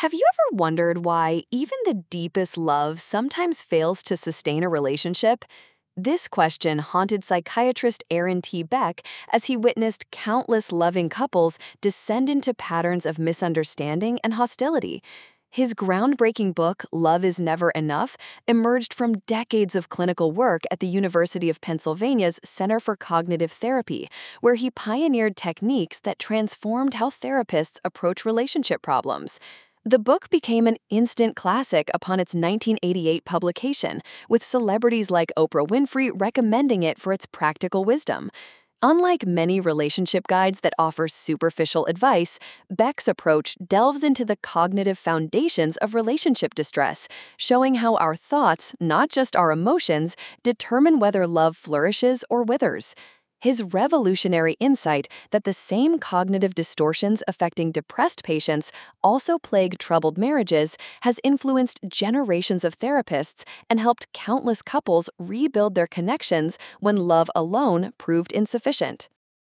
Have you ever wondered why even the deepest love sometimes fails to sustain a relationship? This question haunted psychiatrist Aaron T. Beck as he witnessed countless loving couples descend into patterns of misunderstanding and hostility. His groundbreaking book, Love is Never Enough, emerged from decades of clinical work at the University of Pennsylvania's Center for Cognitive Therapy, where he pioneered techniques that transformed how therapists approach relationship problems. The book became an instant classic upon its 1988 publication, with celebrities like Oprah Winfrey recommending it for its practical wisdom. Unlike many relationship guides that offer superficial advice, Beck's approach delves into the cognitive foundations of relationship distress, showing how our thoughts, not just our emotions, determine whether love flourishes or withers. His revolutionary insight that the same cognitive distortions affecting depressed patients also plague troubled marriages has influenced generations of therapists and helped countless couples rebuild their connections when love alone proved insufficient.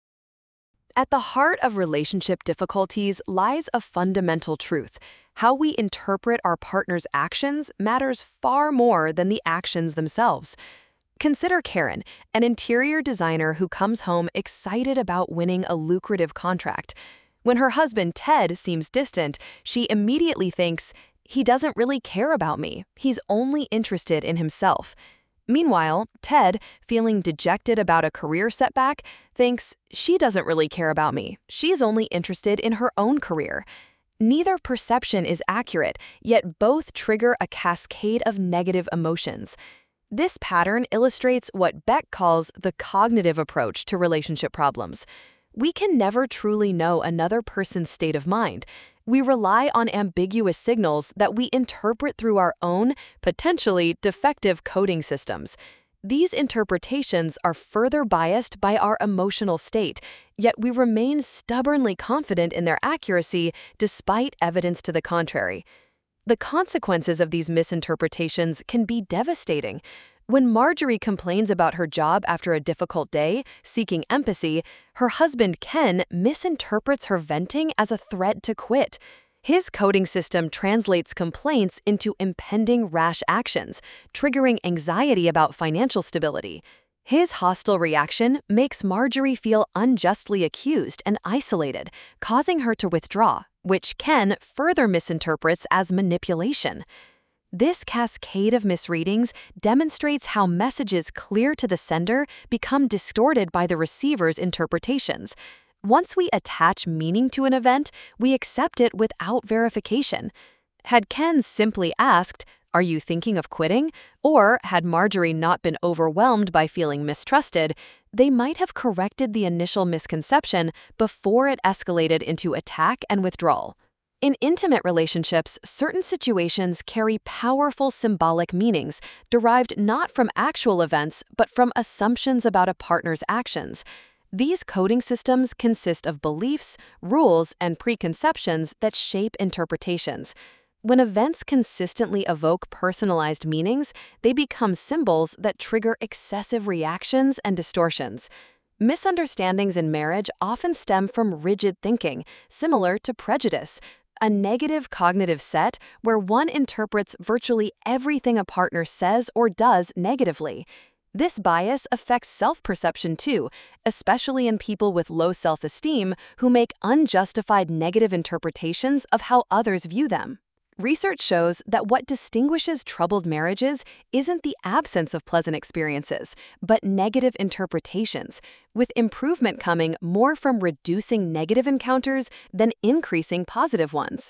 At the heart of relationship difficulties lies a fundamental truth. How we interpret our partner's actions matters far more than the actions themselves. Consider Karen, an interior designer who comes home excited about winning a lucrative contract. When her husband, Ted, seems distant, she immediately thinks, "He doesn't really care about me. He's only interested in himself." Meanwhile, Ted, feeling dejected about a career setback, thinks, "She doesn't really care about me. She's only interested in her own career." Neither perception is accurate, yet both trigger a cascade of negative emotions. This pattern illustrates what Beck calls the cognitive approach to relationship problems. We can never truly know another person's state of mind. We rely on ambiguous signals that we interpret through our own, potentially defective coding systems. These interpretations are further biased by our emotional state, yet we remain stubbornly confident in their accuracy despite evidence to the contrary. The consequences of these misinterpretations can be devastating. When Marjorie complains about her job after a difficult day, seeking empathy, her husband Ken misinterprets her venting as a threat to quit. His coding system translates complaints into impending rash actions, triggering anxiety about financial stability. His hostile reaction makes Marjorie feel unjustly accused and isolated, causing her to withdraw, which Ken further misinterprets as manipulation. This cascade of misreadings demonstrates how messages clear to the sender become distorted by the receiver's interpretations. Once we attach meaning to an event, we accept it without verification. Had Ken simply asked, "Are you thinking of quitting?" or had Marjorie not been overwhelmed by feeling mistrusted, they might have corrected the initial misconception before it escalated into attack and withdrawal. In intimate relationships, certain situations carry powerful symbolic meanings derived not from actual events but from assumptions about a partner's actions. These coding systems consist of beliefs, rules, and preconceptions that shape interpretations. When events consistently evoke personalized meanings, they become symbols that trigger excessive reactions and distortions. Misunderstandings in marriage often stem from rigid thinking, similar to prejudice, a negative cognitive set where one interprets virtually everything a partner says or does negatively. This bias affects self-perception too, especially in people with low self-esteem who make unjustified negative interpretations of how others view them. Research shows that what distinguishes troubled marriages isn't the absence of pleasant experiences, but negative interpretations, with improvement coming more from reducing negative encounters than increasing positive ones.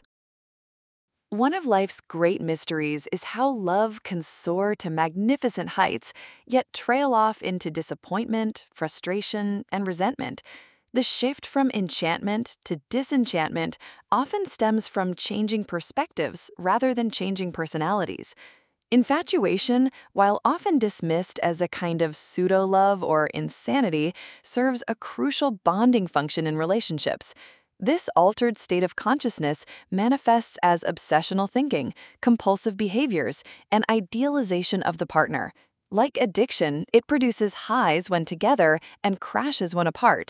One of life's great mysteries is how love can soar to magnificent heights, yet trail off into disappointment, frustration, and resentment. The shift from enchantment to disenchantment often stems from changing perspectives rather than changing personalities. Infatuation, while often dismissed as a kind of pseudo-love or insanity, serves a crucial bonding function in relationships. This altered state of consciousness manifests as obsessional thinking, compulsive behaviors, and idealization of the partner. Like addiction, it produces highs when together and crashes when apart.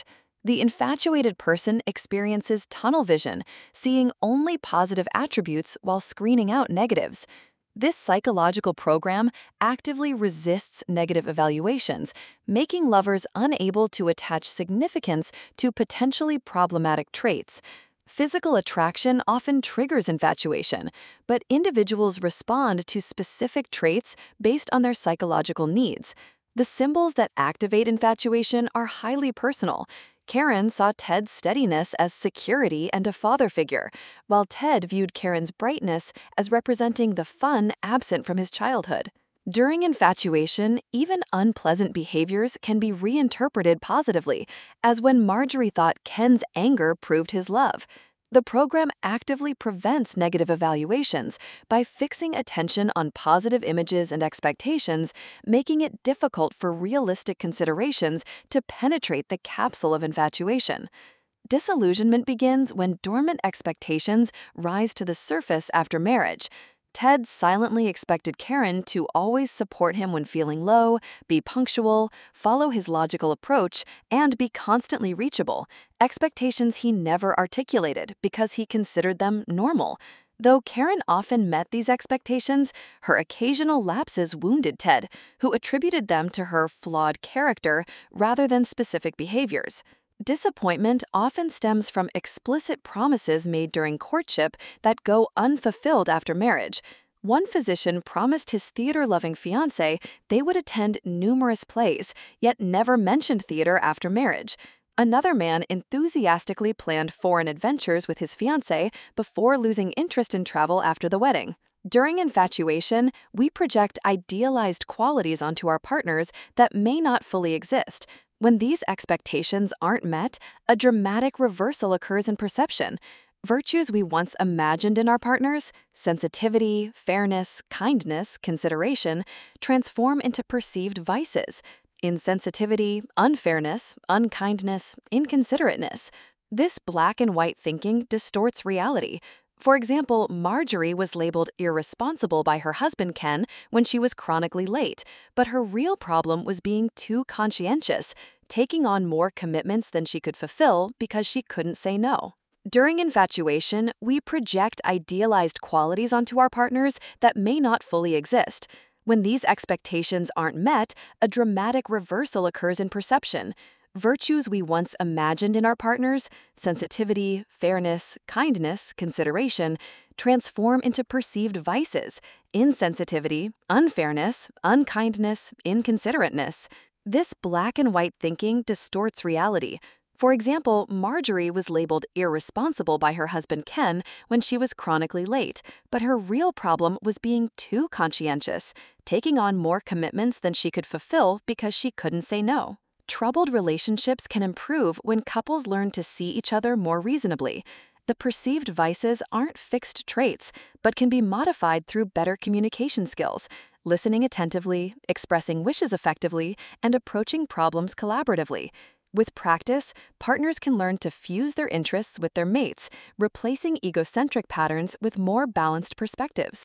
The infatuated person experiences tunnel vision, seeing only positive attributes while screening out negatives. This psychological program actively resists negative evaluations, making lovers unable to attach significance to potentially problematic traits. Physical attraction often triggers infatuation, but individuals respond to specific traits based on their psychological needs. The symbols that activate infatuation are highly personal. Karen saw Ted's steadiness as security and a father figure, while Ted viewed Karen's brightness as representing the fun absent from his childhood. During infatuation, even unpleasant behaviors can be reinterpreted positively, as when Marjorie thought Ken's anger proved his love. The program actively prevents negative evaluations by fixing attention on positive images and expectations, making it difficult for realistic considerations to penetrate the capsule of infatuation. Disillusionment begins when dormant expectations rise to the surface after marriage. Ted silently expected Karen to always support him when feeling low, be punctual, follow his logical approach, and be constantly reachable, expectations he never articulated because he considered them normal. Though Karen often met these expectations, her occasional lapses wounded Ted, who attributed them to her flawed character rather than specific behaviors. Disappointment often stems from explicit promises made during courtship that go unfulfilled after marriage. One physician promised his theater-loving fiancé they would attend numerous plays, yet never mentioned theater after marriage. Another man enthusiastically planned foreign adventures with his fiancé before losing interest in travel after the wedding. During infatuation, we project idealized qualities onto our partners that may not fully exist. When these expectations aren't met, a dramatic reversal occurs in perception. Virtues we once imagined in our partners, sensitivity, fairness, kindness, consideration, transform into perceived vices. Insensitivity, unfairness, unkindness, inconsiderateness. This black and white thinking distorts reality. For example, Marjorie was labeled irresponsible by her husband Ken when she was chronically late, but her real problem was being too conscientious, taking on more commitments than she could fulfill because she couldn't say no. During infatuation, we project idealized qualities onto our partners that may not fully exist. When these expectations aren't met, a dramatic reversal occurs in perception. Virtues we once imagined in our partners, sensitivity, fairness, kindness, consideration, transform into perceived vices, insensitivity, unfairness, unkindness, inconsiderateness. This black and white thinking distorts reality. For example, Marjorie was labeled irresponsible by her husband Ken when she was chronically late, but her real problem was being too conscientious, taking on more commitments than she could fulfill because she couldn't say no. Troubled relationships can improve when couples learn to see each other more reasonably. The perceived vices aren't fixed traits, but can be modified through better communication skills, listening attentively, expressing wishes effectively, and approaching problems collaboratively. With practice, partners can learn to fuse their interests with their mates, replacing egocentric patterns with more balanced perspectives.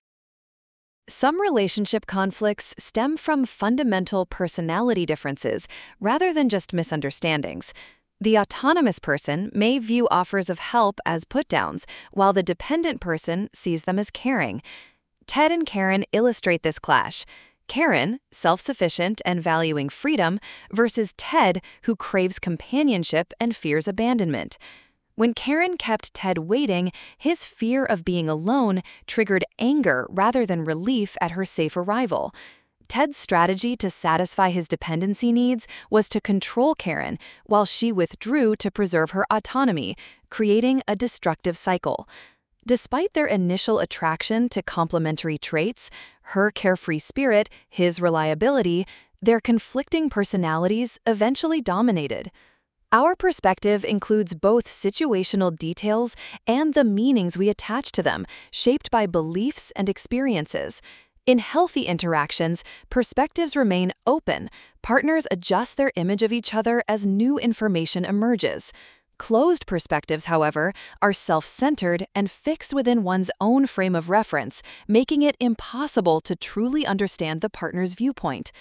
Some relationship conflicts stem from fundamental personality differences rather than just misunderstandings. The autonomous person may view offers of help as put-downs, while the dependent person sees them as caring. Ted and Karen illustrate this clash. Karen, self-sufficient and valuing freedom, versus Ted, who craves companionship and fears abandonment. When Karen kept Ted waiting, his fear of being alone triggered anger rather than relief at her safe arrival. Ted's strategy to satisfy his dependency needs was to control Karen, while she withdrew to preserve her autonomy, creating a destructive cycle. Despite their initial attraction to complementary traits, her carefree spirit, his reliability, their conflicting personalities eventually dominated. Our perspective includes both situational details and the meanings we attach to them, shaped by beliefs and experiences. In healthy interactions, perspectives remain open. Partners adjust their image of each other as new information emerges. Closed perspectives, however, are self-centered and fixed within one's own frame of reference, making it impossible to truly understand the partner's viewpoint.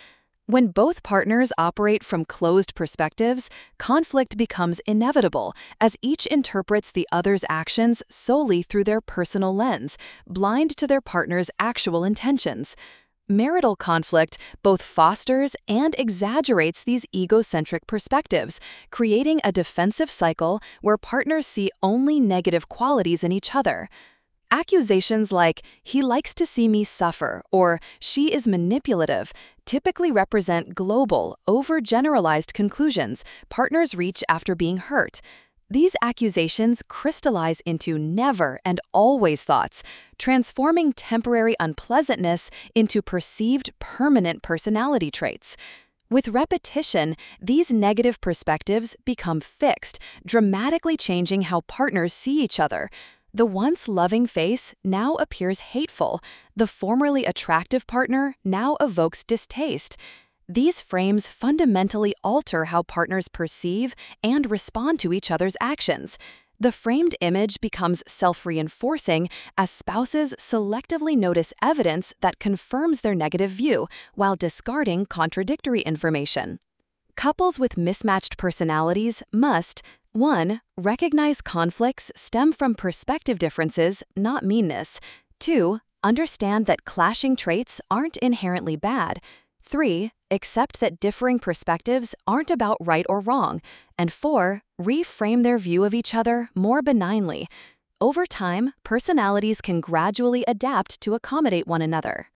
When both partners operate from closed perspectives, conflict becomes inevitable as each interprets the other's actions solely through their personal lens, blind to their partner's actual intentions. Marital conflict both fosters and exaggerates these egocentric perspectives, creating a defensive cycle where partners see only negative qualities in each other. Accusations like, "he likes to see me suffer," or "she is manipulative," typically represent global, overgeneralized conclusions partners reach after being hurt. These accusations crystallize into never and always thoughts, transforming temporary unpleasantness into perceived permanent personality traits. With repetition, these negative perspectives become fixed, dramatically changing how partners see each other. The once loving face now appears hateful. The formerly attractive partner now evokes distaste. These frames fundamentally alter how partners perceive and respond to each other's actions. The framed image becomes self-reinforcing as spouses selectively notice evidence that confirms their negative view while discarding contradictory information. Couples with mismatched personalities must 1. Recognize conflicts stem from perspective differences, not meanness. 2. Understand that clashing traits aren't inherently bad. 3. Accept that differing perspectives aren't about right or wrong. And 4. Reframe their view of each other more benignly. Over time, personalities can gradually adapt to accommodate one another.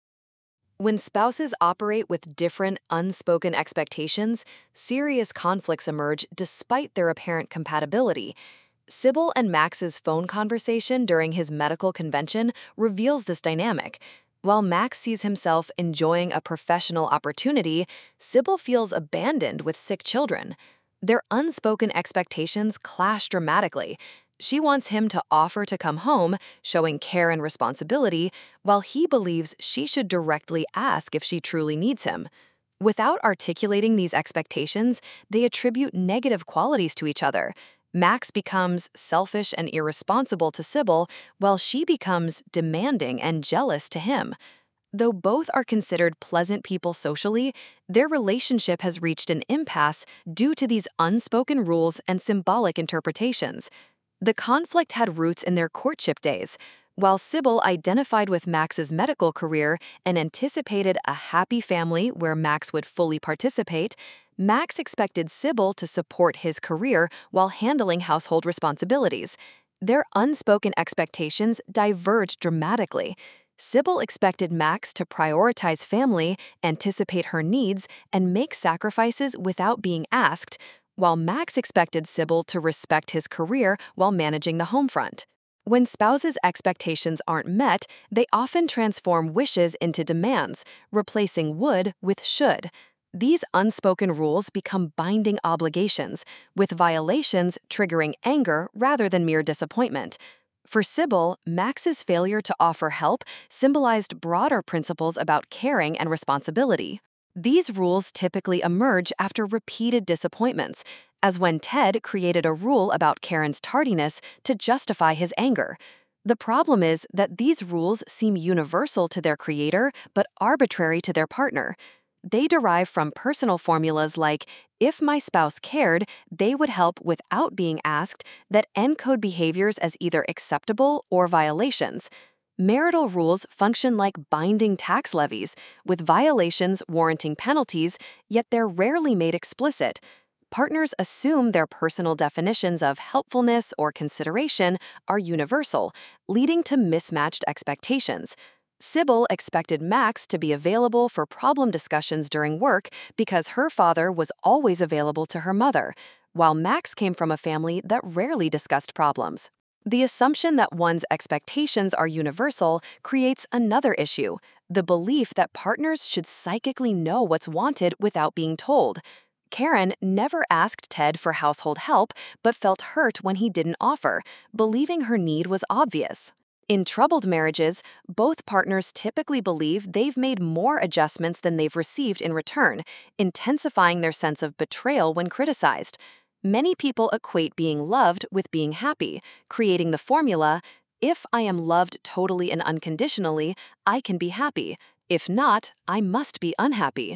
When spouses operate with different, unspoken expectations, serious conflicts emerge despite their apparent compatibility. Sybil and Max's phone conversation during his medical convention reveals this dynamic. While Max sees himself enjoying a professional opportunity, Sybil feels abandoned with sick children. Their unspoken expectations clash dramatically. She wants him to offer to come home, showing care and responsibility, while he believes she should directly ask if she truly needs him. Without articulating these expectations, they attribute negative qualities to each other. Max becomes selfish and irresponsible to Sybil, while she becomes demanding and jealous to him. Though both are considered pleasant people socially, their relationship has reached an impasse due to these unspoken rules and symbolic interpretations. The conflict had roots in their courtship days. While Sybil identified with Max's medical career and anticipated a happy family where Max would fully participate, Max expected Sybil to support his career while handling household responsibilities. Their unspoken expectations diverged dramatically. Sybil expected Max to prioritize family, anticipate her needs, and make sacrifices without being asked, while Max expected Sybil to respect his career while managing the home front. When spouses' expectations aren't met, they often transform wishes into demands, replacing would with should. These unspoken rules become binding obligations, with violations triggering anger rather than mere disappointment. For Sybil, Max's failure to offer help symbolized broader principles about caring and responsibility. These rules typically emerge after repeated disappointments, as when Ted created a rule about Karen's tardiness to justify his anger. The problem is that these rules seem universal to their creator but arbitrary to their partner. They derive from personal formulas like, "if my spouse cared, they would help without being asked," that encode behaviors as either acceptable or violations. Marital rules function like binding tax levies, with violations warranting penalties, yet they're rarely made explicit. Partners assume their personal definitions of helpfulness or consideration are universal, leading to mismatched expectations. Sybil expected Max to be available for problem discussions during work because her father was always available to her mother, while Max came from a family that rarely discussed problems. The assumption that one's expectations are universal creates another issue: the belief that partners should psychically know what's wanted without being told. Karen never asked Ted for household help but felt hurt when he didn't offer, believing her need was obvious. In troubled marriages, both partners typically believe they've made more adjustments than they've received in return, intensifying their sense of betrayal when criticized. Many people equate being loved with being happy, creating the formula, "if I am loved totally and unconditionally, I can be happy. If not, I must be unhappy."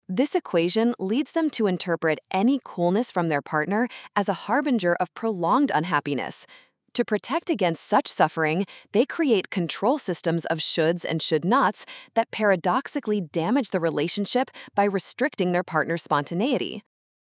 This equation leads them to interpret any coolness from their partner as a harbinger of prolonged unhappiness. To protect against such suffering, they create control systems of shoulds and should nots that paradoxically damage the relationship by restricting their partner's spontaneity.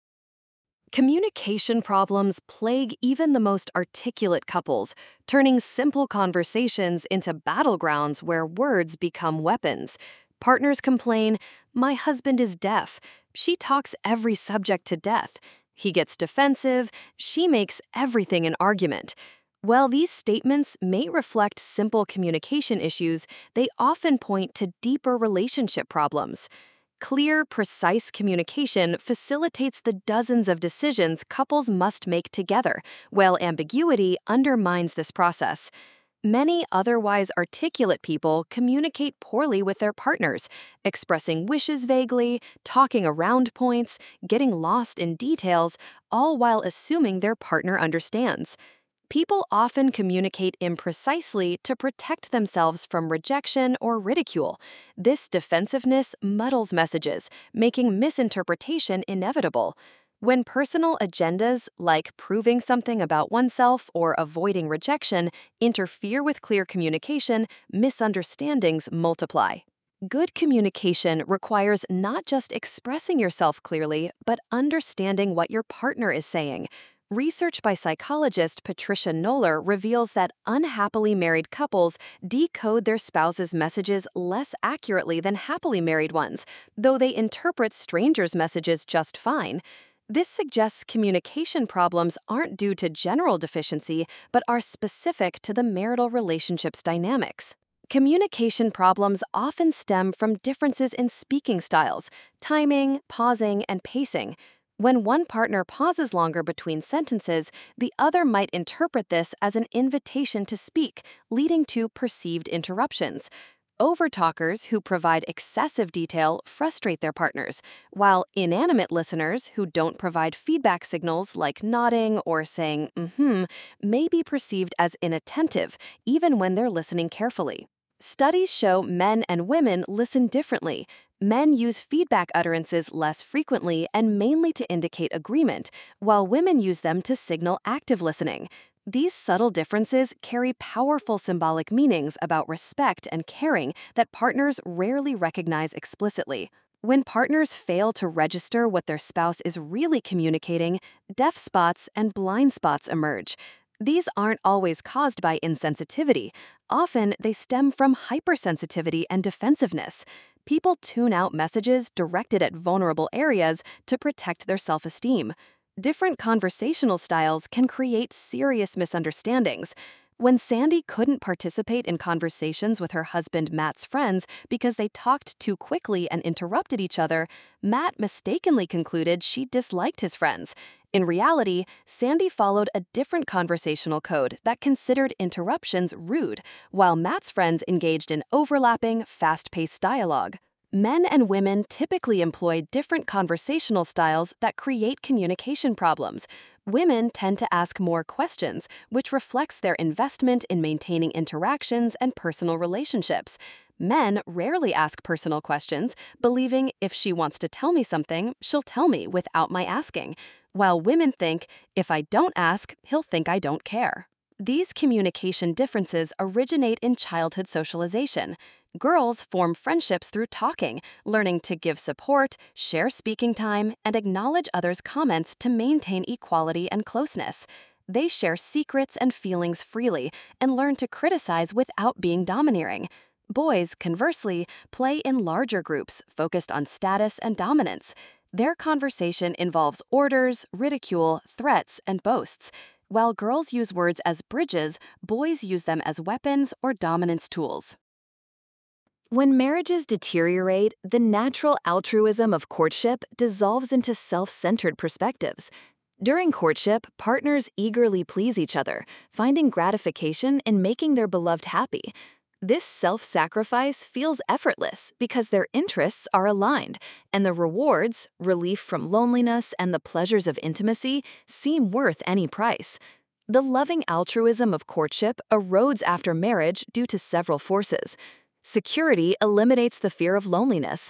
Communication problems plague even the most articulate couples, turning simple conversations into battlegrounds where words become weapons. Partners complain, "My husband is deaf. She talks every subject to death. He gets defensive. She makes everything an argument." While these statements may reflect simple communication issues, they often point to deeper relationship problems. Clear, precise communication facilitates the dozens of decisions couples must make together, while ambiguity undermines this process. Many otherwise articulate people communicate poorly with their partners, expressing wishes vaguely, talking around points, getting lost in details, all while assuming their partner understands. People often communicate imprecisely to protect themselves from rejection or ridicule. This defensiveness muddles messages, making misinterpretation inevitable. When personal agendas, like proving something about oneself or avoiding rejection, interfere with clear communication, misunderstandings multiply. Good communication requires not just expressing yourself clearly, but understanding what your partner is saying. Research by psychologist Patricia Noller reveals that unhappily married couples decode their spouse's messages less accurately than happily married ones, though they interpret strangers' messages just fine. This suggests communication problems aren't due to general deficiency, but are specific to the marital relationship's dynamics. Communication problems often stem from differences in speaking styles, timing, pausing, and pacing. When one partner pauses longer between sentences, the other might interpret this as an invitation to speak, leading to perceived interruptions. Overtalkers who provide excessive detail frustrate their partners, while inanimate listeners who don't provide feedback signals like nodding or saying may be perceived as inattentive, even when they're listening carefully. Studies show men and women listen differently. Men use feedback utterances less frequently and mainly to indicate agreement, while women use them to signal active listening. These subtle differences carry powerful symbolic meanings about respect and caring that partners rarely recognize explicitly. When partners fail to register what their spouse is really communicating, deaf spots and blind spots emerge. These aren't always caused by insensitivity. Often, they stem from hypersensitivity and defensiveness. People tune out messages directed at vulnerable areas to protect their self-esteem. Different conversational styles can create serious misunderstandings. When Sandy couldn't participate in conversations with her husband Matt's friends because they talked too quickly and interrupted each other, Matt mistakenly concluded she disliked his friends. In reality, Sandy followed a different conversational code that considered interruptions rude, while Matt's friends engaged in overlapping, fast-paced dialogue. Men and women typically employ different conversational styles that create communication problems. Women tend to ask more questions, which reflects their investment in maintaining interactions and personal relationships. Men rarely ask personal questions, believing if she wants to tell me something, she'll tell me without my asking. While women think, if I don't ask, he'll think I don't care. These communication differences originate in childhood socialization. Girls form friendships through talking, learning to give support, share speaking time, and acknowledge others' comments to maintain equality and closeness. They share secrets and feelings freely and learn to criticize without being domineering. Boys, conversely, play in larger groups focused on status and dominance. Their conversation involves orders, ridicule, threats, and boasts. While girls use words as bridges, boys use them as weapons or dominance tools. When marriages deteriorate, the natural altruism of courtship dissolves into self-centered perspectives. During courtship, partners eagerly please each other, finding gratification in making their beloved happy. This self-sacrifice feels effortless because their interests are aligned, and the rewards, relief from loneliness and the pleasures of intimacy, seem worth any price. The loving altruism of courtship erodes after marriage due to several forces. Security eliminates the fear of loneliness.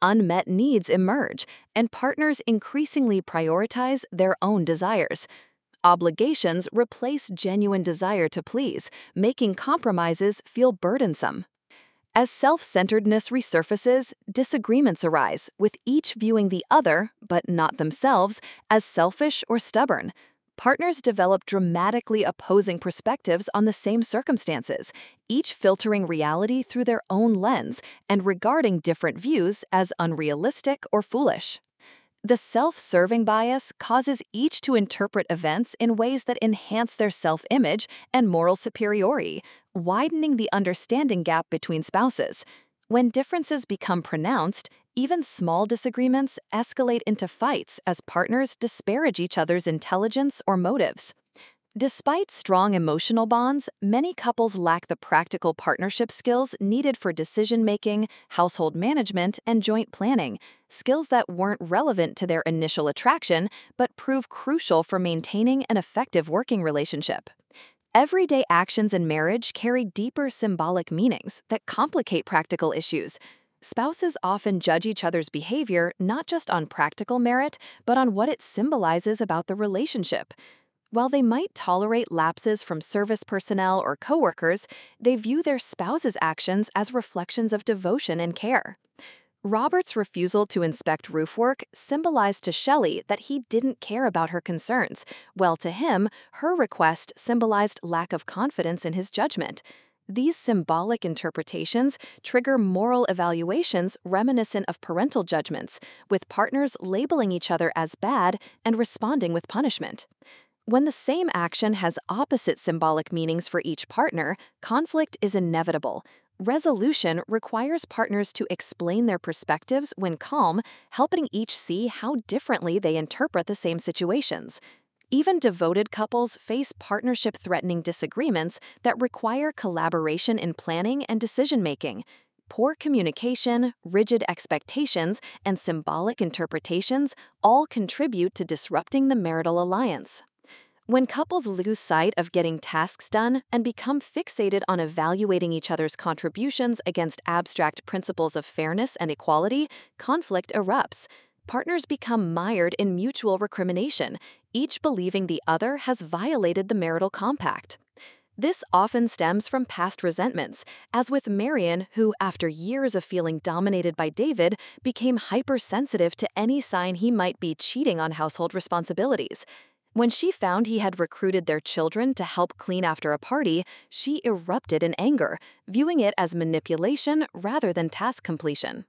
unmet needs emerge, and partners increasingly prioritize their own desires. Obligations replace genuine desire to please, making compromises feel burdensome. As self-centeredness resurfaces, disagreements arise, with each viewing the other, but not themselves, as selfish or stubborn. Partners develop dramatically opposing perspectives on the same circumstances, each filtering reality through their own lens and regarding different views as unrealistic or foolish. The self-serving bias causes each to interpret events in ways that enhance their self-image and moral superiority, widening the understanding gap between spouses. When differences become pronounced, even small disagreements escalate into fights as partners disparage each other's intelligence or motives. Despite strong emotional bonds, many couples lack the practical partnership skills needed for decision-making, household management, and joint planning, skills that weren't relevant to their initial attraction but prove crucial for maintaining an effective working relationship. Everyday actions in marriage carry deeper symbolic meanings that complicate practical issues. Spouses often judge each other's behavior not just on practical merit, but on what it symbolizes about the relationship. While they might tolerate lapses from service personnel or coworkers, they view their spouse's actions as reflections of devotion and care. Robert's refusal to inspect roof work symbolized to Shelley that he didn't care about her concerns, while to him, her request symbolized lack of confidence in his judgment. These symbolic interpretations trigger moral evaluations reminiscent of parental judgments, with partners labeling each other as bad and responding with punishment. When the same action has opposite symbolic meanings for each partner, conflict is inevitable. Resolution requires partners to explain their perspectives when calm, helping each see how differently they interpret the same situations. Even devoted couples face partnership-threatening disagreements that require collaboration in planning and decision-making. Poor communication, rigid expectations, and symbolic interpretations all contribute to disrupting the marital alliance. When couples lose sight of getting tasks done and become fixated on evaluating each other's contributions against abstract principles of fairness and equality, conflict erupts. Partners become mired in mutual recrimination, each believing the other has violated the marital compact. This often stems from past resentments, as with Marian, who, after years of feeling dominated by David, became hypersensitive to any sign he might be cheating on household responsibilities. When she found he had recruited their children to help clean after a party, she erupted in anger, viewing it as manipulation rather than task completion.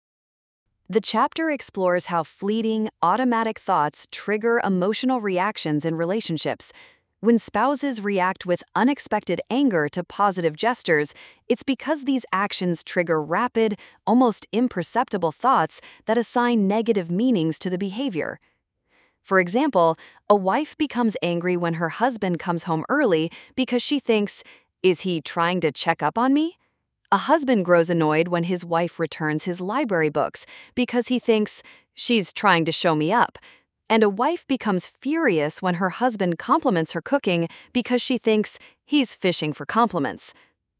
The chapter explores how fleeting, automatic thoughts trigger emotional reactions in relationships. When spouses react with unexpected anger to positive gestures, it's because these actions trigger rapid, almost imperceptible thoughts that assign negative meanings to the behavior. For example, a wife becomes angry when her husband comes home early because she thinks, "Is he trying to check up on me?" A husband grows annoyed when his wife returns his library books because he thinks, "She's trying to show me up." And a wife becomes furious when her husband compliments her cooking because she thinks he's fishing for compliments.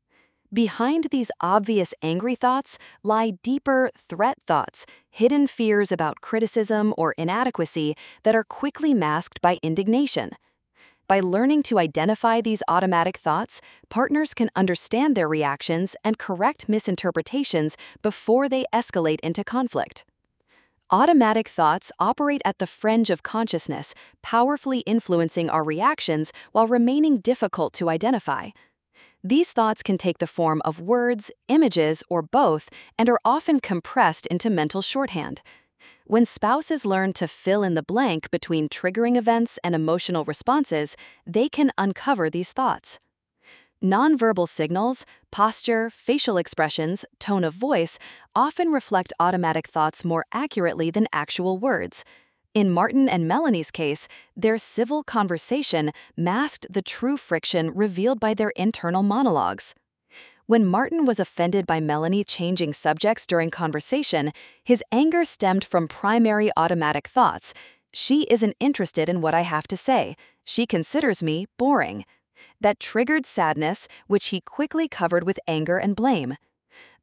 Behind these obvious angry thoughts lie deeper threat thoughts, hidden fears about criticism or inadequacy that are quickly masked by indignation. By learning to identify these automatic thoughts, partners can understand their reactions and correct misinterpretations before they escalate into conflict. Automatic thoughts operate at the fringe of consciousness, powerfully influencing our reactions while remaining difficult to identify. These thoughts can take the form of words, images, or both, and are often compressed into mental shorthand. When spouses learn to fill in the blank between triggering events and emotional responses, they can uncover these thoughts. Nonverbal signals, posture, facial expressions, tone of voice often reflect automatic thoughts more accurately than actual words. In Martin and Melanie's case, their civil conversation masked the true friction revealed by their internal monologues. When Martin was offended by Melanie changing subjects during conversation, his anger stemmed from primary automatic thoughts. "She isn't interested in what I have to say. She considers me boring." That triggered sadness, which he quickly covered with anger and blame.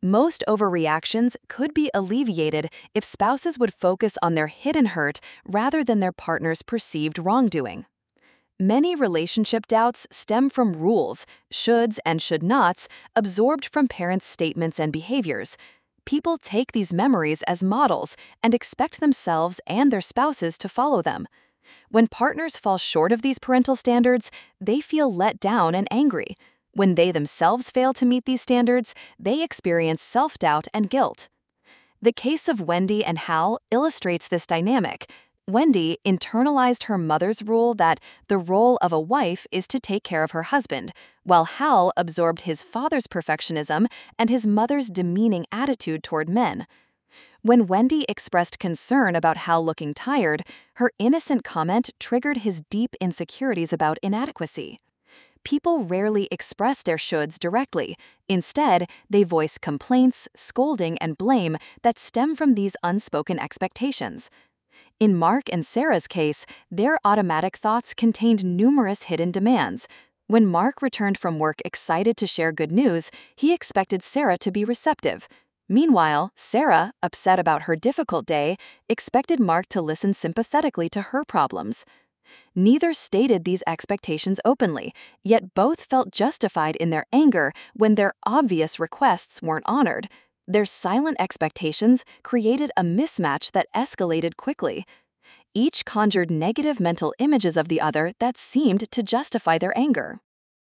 Most overreactions could be alleviated if spouses would focus on their hidden hurt rather than their partner's perceived wrongdoing. Many relationship doubts stem from rules, shoulds and should nots, absorbed from parents' statements and behaviors. People take these memories as models and expect themselves and their spouses to follow them. When partners fall short of these parental standards, they feel let down and angry. When they themselves fail to meet these standards, they experience self-doubt and guilt. The case of Wendy and Hal illustrates this dynamic. Wendy internalized her mother's rule that the role of a wife is to take care of her husband, while Hal absorbed his father's perfectionism and his mother's demeaning attitude toward men. When Wendy expressed concern about Hal looking tired, her innocent comment triggered his deep insecurities about inadequacy. People rarely express their shoulds directly. Instead, they voice complaints, scolding, and blame that stem from these unspoken expectations. In Mark and Sarah's case, their automatic thoughts contained numerous hidden demands. When Mark returned from work excited to share good news, he expected Sarah to be receptive. Meanwhile, Sarah, upset about her difficult day, expected Mark to listen sympathetically to her problems. Neither stated these expectations openly, yet both felt justified in their anger when their obvious requests weren't honored. Their silent expectations created a mismatch that escalated quickly. Each conjured negative mental images of the other that seemed to justify their anger.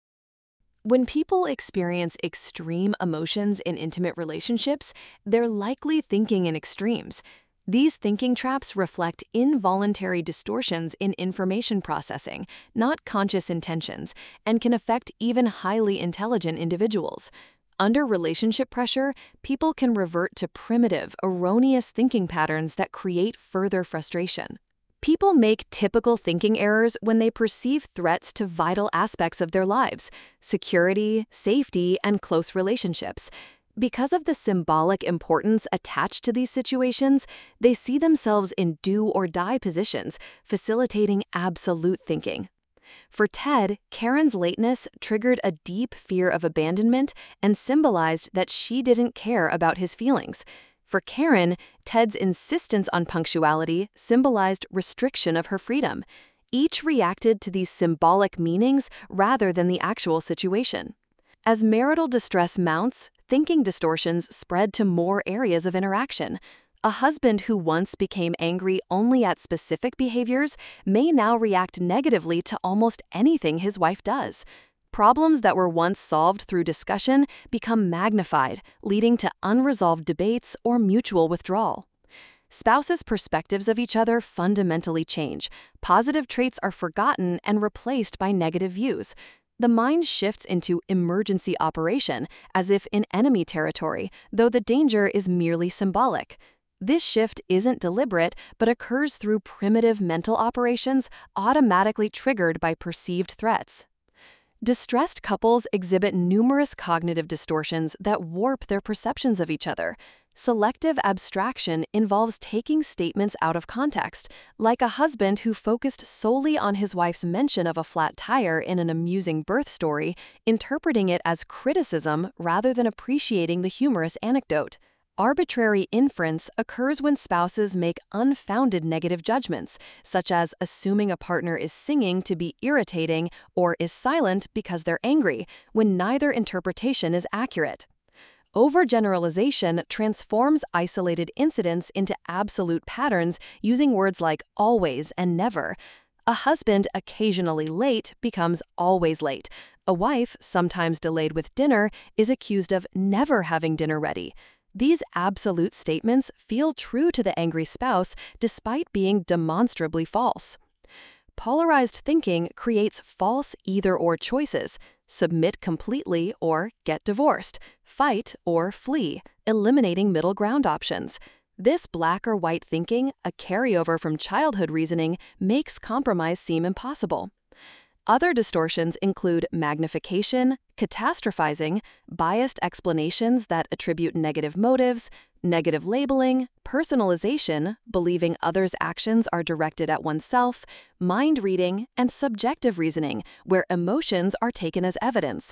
When people experience extreme emotions in intimate relationships, they're likely thinking in extremes. These thinking traps reflect involuntary distortions in information processing, not conscious intentions, and can affect even highly intelligent individuals. Under relationship pressure, people can revert to primitive, erroneous thinking patterns that create further frustration. People make typical thinking errors when they perceive threats to vital aspects of their lives: security, safety, and close relationships. Because of the symbolic importance attached to these situations, they see themselves in do-or-die positions, facilitating absolute thinking. For Ted, Karen's lateness triggered a deep fear of abandonment and symbolized that she didn't care about his feelings. For Karen, Ted's insistence on punctuality symbolized restriction of her freedom. Each reacted to these symbolic meanings rather than the actual situation. As marital distress mounts, thinking distortions spread to more areas of interaction. A husband who once became angry only at specific behaviors may now react negatively to almost anything his wife does. Problems that were once solved through discussion become magnified, leading to unresolved debates or mutual withdrawal. Spouses' perspectives of each other fundamentally change. Positive traits are forgotten and replaced by negative views. The mind shifts into emergency operation, as if in enemy territory, though the danger is merely symbolic. This shift isn't deliberate, but occurs through primitive mental operations automatically triggered by perceived threats. Distressed couples exhibit numerous cognitive distortions that warp their perceptions of each other. Selective abstraction involves taking statements out of context, like a husband who focused solely on his wife's mention of a flat tire in an amusing birth story, interpreting it as criticism rather than appreciating the humorous anecdote. Arbitrary inference occurs when spouses make unfounded negative judgments, such as assuming a partner is singing to be irritating or is silent because they're angry, when neither interpretation is accurate. Overgeneralization transforms isolated incidents into absolute patterns using words like always and never. A husband occasionally late becomes always late. A wife, sometimes delayed with dinner, is accused of never having dinner ready. These absolute statements feel true to the angry spouse despite being demonstrably false. Polarized thinking creates false either-or choices: submit completely or get divorced, fight or flee, eliminating middle ground options. This black or white thinking, a carryover from childhood reasoning, makes compromise seem impossible. Other distortions include magnification, catastrophizing, biased explanations that attribute negative motives, negative labeling, personalization, believing others' actions are directed at oneself, mind reading, and subjective reasoning, where emotions are taken as evidence.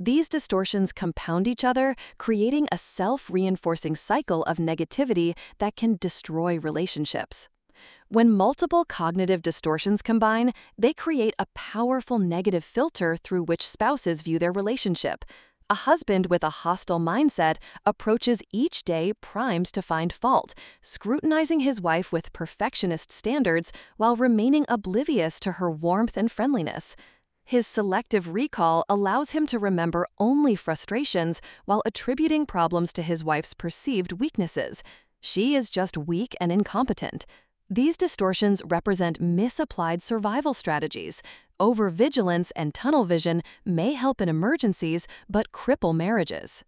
These distortions compound each other, creating a self-reinforcing cycle of negativity that can destroy relationships. When multiple cognitive distortions combine, they create a powerful negative filter through which spouses view their relationship. A husband with a hostile mindset approaches each day primed to find fault, scrutinizing his wife with perfectionist standards while remaining oblivious to her warmth and friendliness. His selective recall allows him to remember only frustrations while attributing problems to his wife's perceived weaknesses. She is just weak and incompetent. These distortions represent misapplied survival strategies. Overvigilance and tunnel vision may help in emergencies, but cripple marriages.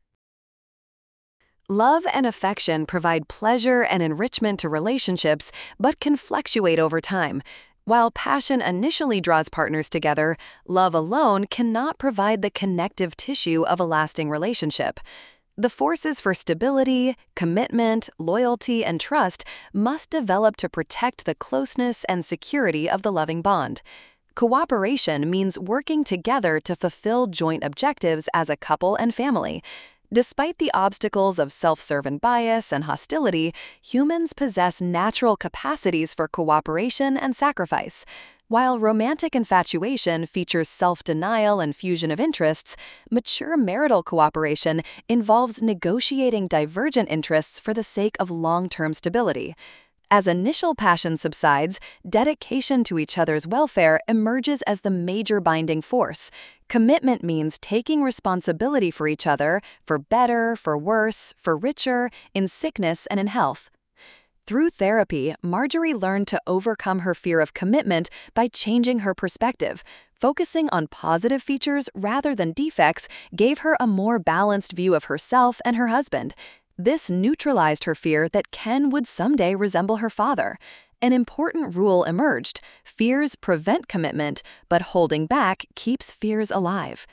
Love and affection provide pleasure and enrichment to relationships, but can fluctuate over time. While passion initially draws partners together, love alone cannot provide the connective tissue of a lasting relationship. The forces for stability, commitment, loyalty, and trust must develop to protect the closeness and security of the loving bond. Cooperation means working together to fulfill joint objectives as a couple and family. Despite the obstacles of self-serving bias and hostility, humans possess natural capacities for cooperation and sacrifice. While romantic infatuation features self-denial and fusion of interests, mature marital cooperation involves negotiating divergent interests for the sake of long-term stability. As initial passion subsides, dedication to each other's welfare emerges as the major binding force. Commitment means taking responsibility for each other, for better, for worse, for richer, in sickness and in health. Through therapy, Marjorie learned to overcome her fear of commitment by changing her perspective. Focusing on positive features rather than defects gave her a more balanced view of herself and her husband. This neutralized her fear that Ken would someday resemble her father. An important rule emerged: fears prevent commitment, but holding back keeps fears alive.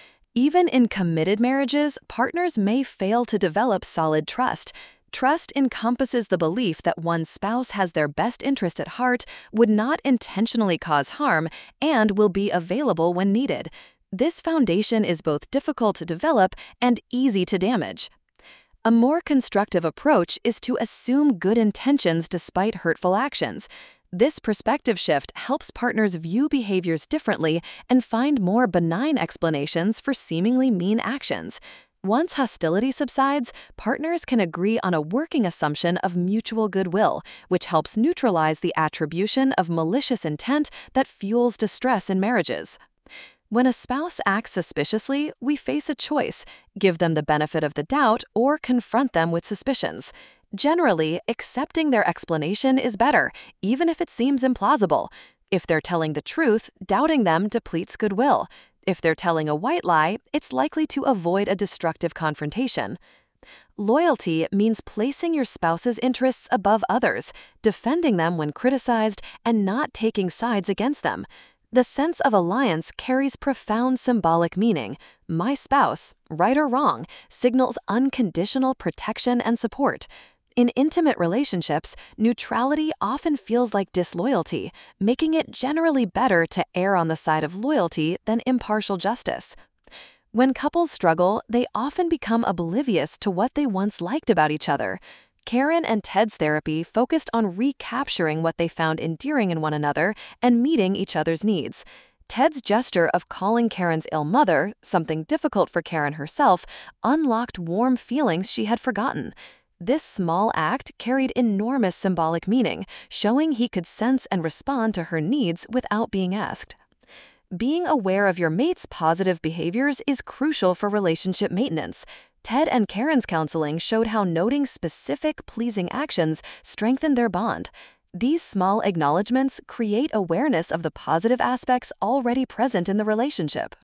Even in committed marriages, partners may fail to develop solid trust. Trust encompasses the belief that one spouse has their best interest at heart, would not intentionally cause harm, and will be available when needed. This foundation is both difficult to develop and easy to damage. A more constructive approach is to assume good intentions despite hurtful actions. This perspective shift helps partners view behaviors differently and find more benign explanations for seemingly mean actions. Once hostility subsides, partners can agree on a working assumption of mutual goodwill, which helps neutralize the attribution of malicious intent that fuels distress in marriages. When a spouse acts suspiciously, we face a choice: give them the benefit of the doubt or confront them with suspicions. Generally, accepting their explanation is better, even if it seems implausible. If they're telling the truth, doubting them depletes goodwill. If they're telling a white lie, it's likely to avoid a destructive confrontation. Loyalty means placing your spouse's interests above others, defending them when criticized, and not taking sides against them. The sense of alliance carries profound symbolic meaning. My spouse, right or wrong, signals unconditional protection and support. In intimate relationships, neutrality often feels like disloyalty, making it generally better to err on the side of loyalty than impartial justice. When couples struggle, they often become oblivious to what they once liked about each other. Karen and Ted's therapy focused on recapturing what they found endearing in one another and meeting each other's needs. Ted's gesture of calling Karen's ill mother, something difficult for Karen herself, unlocked warm feelings she had forgotten. This small act carried enormous symbolic meaning, showing he could sense and respond to her needs without being asked. Being aware of your mate's positive behaviors is crucial for relationship maintenance. Ted and Karen's counseling showed how noting specific, pleasing actions strengthened their bond. These small acknowledgments create awareness of the positive aspects already present in the relationship.